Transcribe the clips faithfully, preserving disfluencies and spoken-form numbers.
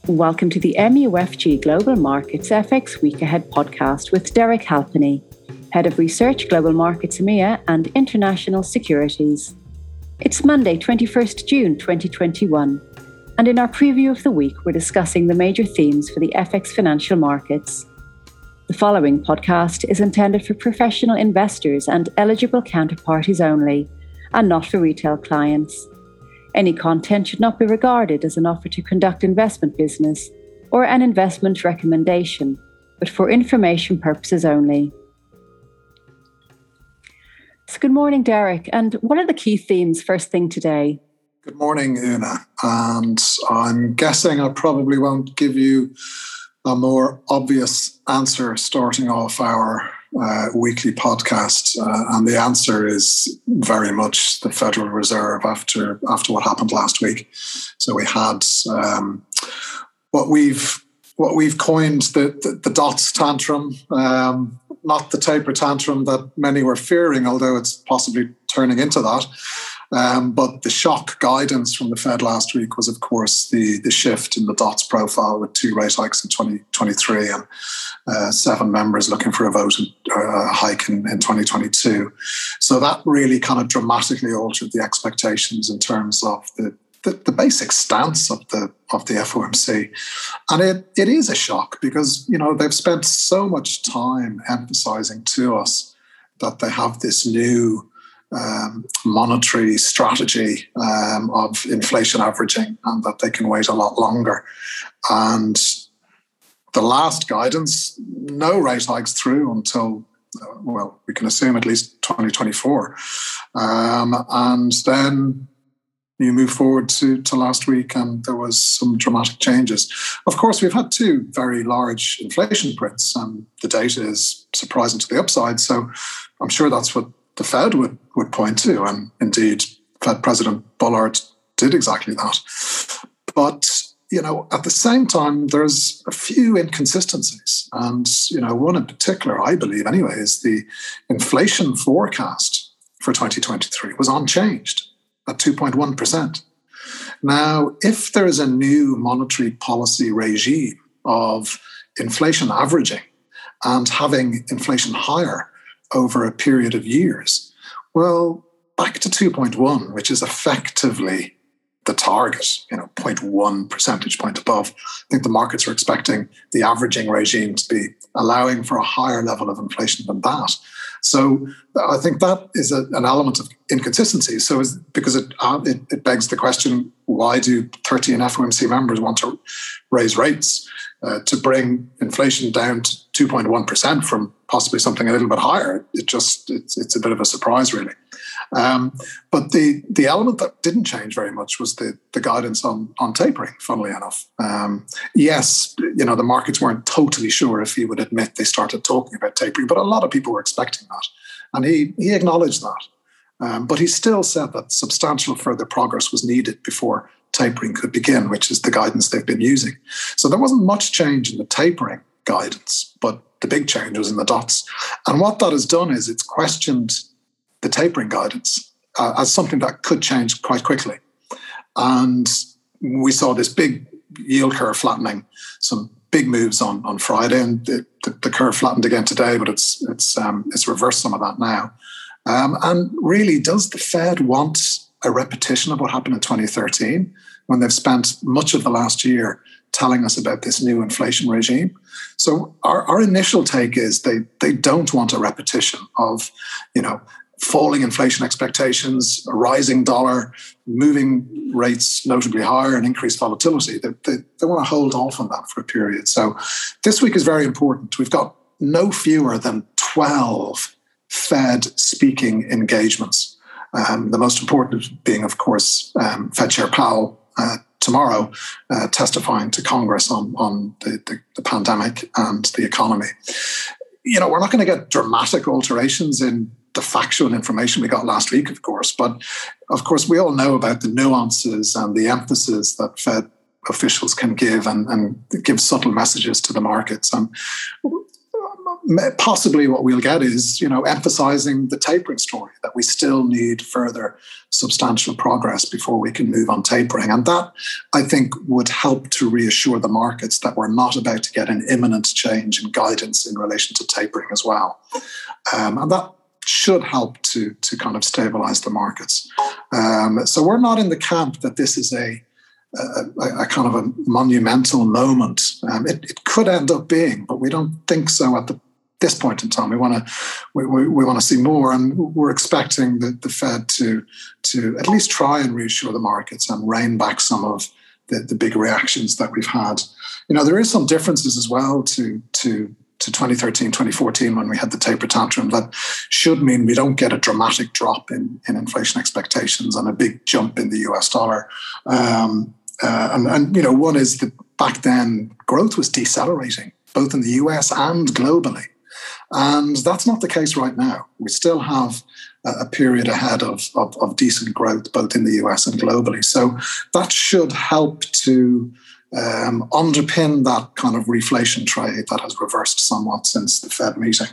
Welcome to the M U F G Global Markets F X Week Ahead podcast with Derek Halpenny, Head of Research, Global Markets EMEA and International Securities. It's Monday, twenty-first of June, twenty twenty-one, and in our preview of the week, we're discussing the major themes for the F X financial markets. The following podcast is intended for professional investors and eligible counterparties only, and not for retail clients. Any content should not be regarded as an offer to conduct investment business or an investment recommendation, but for information purposes only. So good morning, Derek. And what are the key themes first thing today? Good morning, Una. And I'm guessing I probably won't give you a more obvious answer starting off our uh, weekly podcast. Uh, and the answer is very much the Federal Reserve after, after what happened last week. So we had um, what we've what we've coined the, the, the dots tantrum, um, not the taper tantrum that many were fearing, although it's possibly turning into that. Um, but the shock guidance from the Fed last week was, of course, the, the shift in the dots profile with two rate hikes in twenty twenty-three and uh, seven members looking for a vote uh, hike in, in twenty twenty-two. So that really kind of dramatically altered the expectations in terms of the, the, the basic stance of the of the F O M C. And it, it is a shock because, you know, they've spent so much time emphasizing to us that they have this new Um, monetary strategy um, of inflation averaging and that they can wait a lot longer. And the last guidance, no rate hikes through until, uh, well, we can assume at least twenty twenty-four. Um, and then you move forward to, to last week and there was some dramatic changes. Of course, we've had two very large inflation prints and the data is surprising to the upside. So I'm sure that's what the Fed would, would point to, and indeed Fed President Bullard did exactly that. But, you know, at the same time, there's a few inconsistencies. And, you know, one in particular, I believe anyway, is the inflation forecast for twenty twenty-three was unchanged at two point one percent. Now, if there is a new monetary policy regime of inflation averaging and having inflation higher over a period of years, well, back to two point one, which is effectively the target, you know, zero point one percentage point above. I think the markets are expecting the averaging regime to be allowing for a higher level of inflation than that. So I think that is a, an element of inconsistency. So is, because it, uh, it it begs the question, why do thirteen F O M C members want to raise rates uh, to bring inflation down to two point one percent from possibly something a little bit higher? It just, it's, it's a bit of a surprise, really. Um, but the the element that didn't change very much was the, the guidance on, on tapering, funnily enough. Um, yes, you know, the markets weren't totally sure if he would admit they started talking about tapering, but a lot of people were expecting that. And he, he acknowledged that. Um, but he still said that substantial further progress was needed before tapering could begin, which is the guidance they've been using. So there wasn't much change in the tapering guidance, but the big change was in the dots. And what that has done is it's questioned the tapering guidance uh, as something that could change quite quickly. And we saw this big yield curve flattening, some big moves on, on Friday, and the, the, the curve flattened again today, but it's it's um, it's reversed some of that now. Um, and really, does the Fed want a repetition of what happened in twenty thirteen when they've spent much of the last year telling us about this new inflation regime? So our, our initial take is they they don't want a repetition of, you know, falling inflation expectations, a rising dollar, moving rates notably higher and increased volatility. They, they, they want to hold off on that for a period. So this week is very important. We've got no fewer than twelve Fed speaking engagements. Um, the most important being, of course, um, Fed Chair Powell uh, tomorrow uh, testifying to Congress on, on the, the, the pandemic and the economy. You know, we're not going to get dramatic alterations in the factual information we got last week, of course, but of course we all know about the nuances and the emphasis that Fed officials can give and, and give subtle messages to the markets. And possibly what we'll get is, you know, emphasizing the tapering story, that we still need further substantial progress before we can move on tapering. And that, I think, would help to reassure the markets that we're not about to get an imminent change in guidance in relation to tapering as well. Um, and that should help to, to kind of stabilize the markets. Um, so we're not in the camp that this is a A, a kind of a monumental moment. Um, it, it could end up being, but we don't think so at the, this point in time. We want to we, we, we want to see more, and we're expecting the, the Fed to to at least try and reassure the markets and rein back some of the, the big reactions that we've had. You know, there is some differences as well to to to twenty thirteen, twenty fourteen, when we had the taper tantrum. That should mean we don't get a dramatic drop in, in inflation expectations and a big jump in the U S dollar. Um, Uh, and, and, you know, one is that back then growth was decelerating, both in the U S and globally. And that's not the case right now. We still have a, a period ahead of, of, of decent growth, both in the U S and globally. So that should help to um, underpin that kind of reflation trade that has reversed somewhat since the Fed meeting.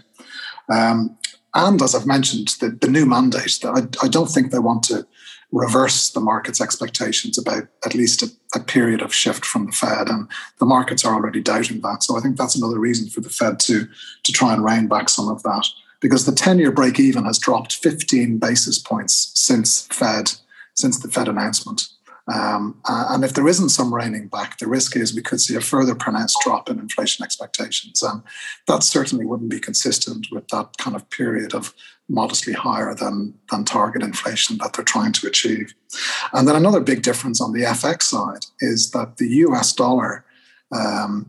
Um, and as I've mentioned, the, the new mandate, I, I don't think they want to reverse the market's expectations about at least a, a period of shift from the Fed, and the markets are already doubting that. So I think that's another reason for the Fed to, to try and rein back some of that, because the ten-year break-even has dropped fifteen basis points since Fed, since the Fed announcement. Um, and if there isn't some reining back, the risk is we could see a further pronounced drop in inflation expectations. And that certainly wouldn't be consistent with that kind of period of modestly higher than, than target inflation that they're trying to achieve. And then another big difference on the F X side is that the U S dollar um,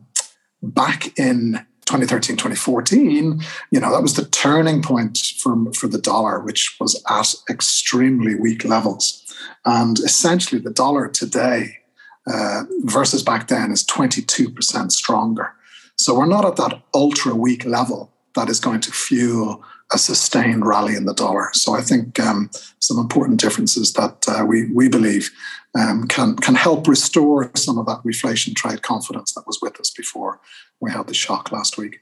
back in twenty thirteen, twenty fourteen, you know, that was the turning point for, for the dollar, which was at extremely weak levels. And essentially the dollar today uh, versus back then is twenty-two percent stronger. So we're not at that ultra weak level that is going to fuel a sustained rally in the dollar. So I think um, some important differences that uh, we we believe um, can can help restore some of that reflation trade confidence that was with us before we had the shock last week.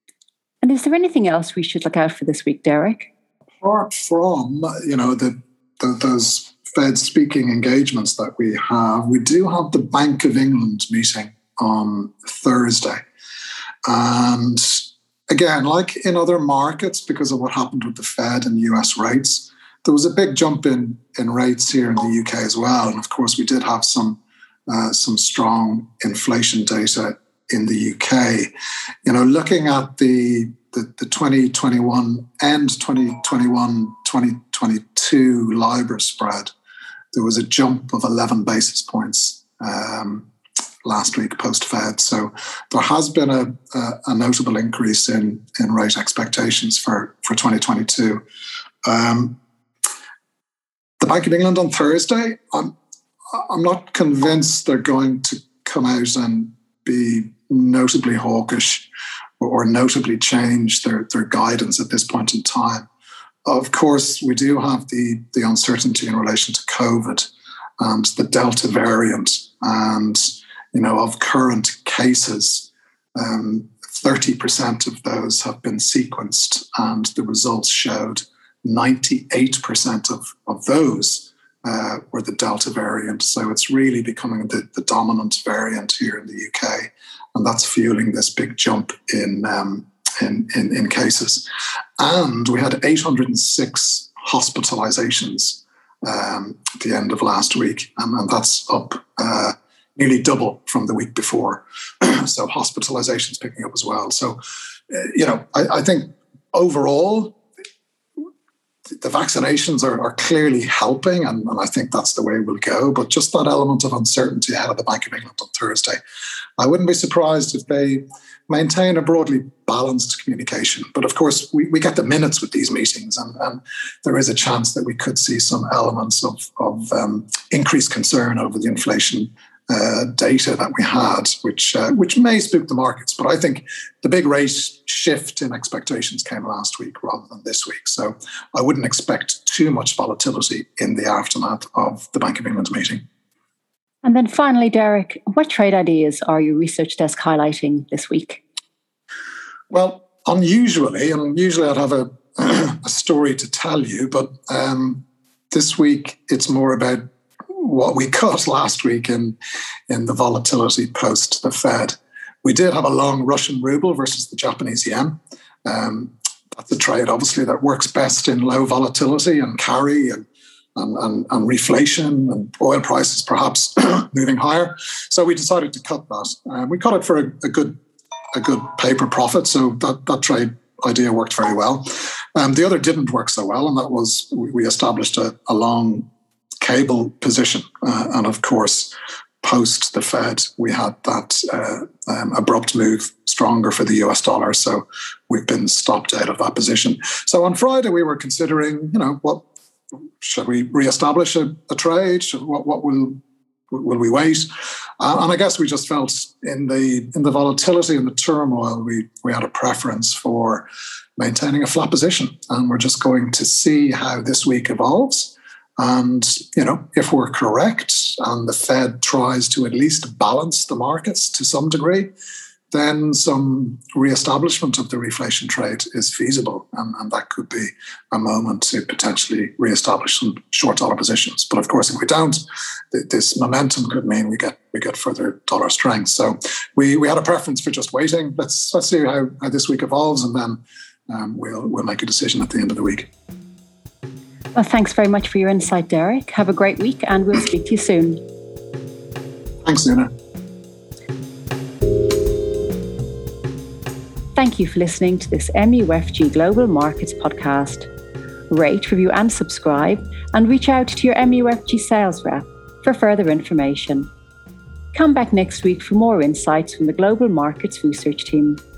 And is there anything else we should look out for this week, Derek? Apart from, you know, the, the those Fed speaking engagements that we have, we do have the Bank of England meeting on Thursday. And again, like in other markets, because of what happened with the Fed and U S rates, there was a big jump in, in rates here in the U K as well. And of course, we did have some uh, some strong inflation data in the U K. You know, looking at the the, the twenty twenty-one and twenty twenty-one twenty twenty-two LIBOR spread, there was a jump of eleven basis points um, last week post-Fed. So there has been a, a, a notable increase in, in rate expectations for, for twenty twenty-two. Um, the Bank of England on Thursday, I'm, I'm not convinced they're going to come out and be notably hawkish or, or notably change their, their guidance at this point in time. Of course, we do have the, the uncertainty in relation to COVID and the Delta variant. And, you know, of current cases, um, thirty percent of those have been sequenced, and the results showed ninety-eight percent of, of those uh, were the Delta variant. So it's really becoming the, the dominant variant here in the U K, and that's fueling this big jump in um, In, in, in cases. And we had eight hundred six hospitalizations um, at the end of last week, and, and that's up uh, nearly double from the week before. So hospitalizations picking up as well. So, uh, you know, I, I think overall, the vaccinations are, are clearly helping, and, and I think that's the way we'll go. But just that element of uncertainty ahead of the Bank of England on Thursday, I wouldn't be surprised if they maintain a broadly balanced communication. But of course, we, we get the minutes with these meetings, and, and there is a chance that we could see some elements of, of um, increased concern over the inflation uh, data that we had, which uh, which may spook the markets. But I think the big rate shift in expectations came last week rather than this week. So I wouldn't expect too much volatility in the aftermath of the Bank of England meeting. And then finally, Derek, what trade ideas are your research desk highlighting this week? Well, unusually, and usually I'd have a, a story to tell you, but um, this week it's more about what we cut last week in, in the volatility post the Fed. We did have a long Russian ruble versus the Japanese yen. Um, that's a trade, obviously, that works best in low volatility and carry and and, and, and reflation and oil prices perhaps moving higher. So we decided to cut that. Um, we cut it for a, a good a good paper profit, so that, that trade idea worked very well. Um, the other didn't work so well, and that was we established a, a long cable position. Uh, and of course, post the Fed, we had that uh, um, abrupt move stronger for the U S dollar. So we've been stopped out of that position. So on Friday, we were considering, you know, what should we reestablish a, a trade? Should, what, what will will we wait? Uh, and I guess we just felt in the in the volatility and the turmoil, we we had a preference for maintaining a flat position, and we're just going to see how this week evolves. And you know, if we're correct, and the Fed tries to at least balance the markets to some degree, then some re-establishment of the reflation trade is feasible, and, and that could be a moment to potentially re-establish some short dollar positions. But of course, if we don't, th- this momentum could mean we get we get further dollar strength. So we we had a preference for just waiting. Let's let's see how, how this week evolves, and then um, we'll we'll make a decision at the end of the week. Well, thanks very much for your insight, Derek. Have a great week, and we'll speak to you soon. Thanks, Una. Thank you for listening to this M U F G Global Markets podcast. Rate, review and subscribe, and reach out to your M U F G sales rep for further information. Come back next week for more insights from the Global Markets Research team.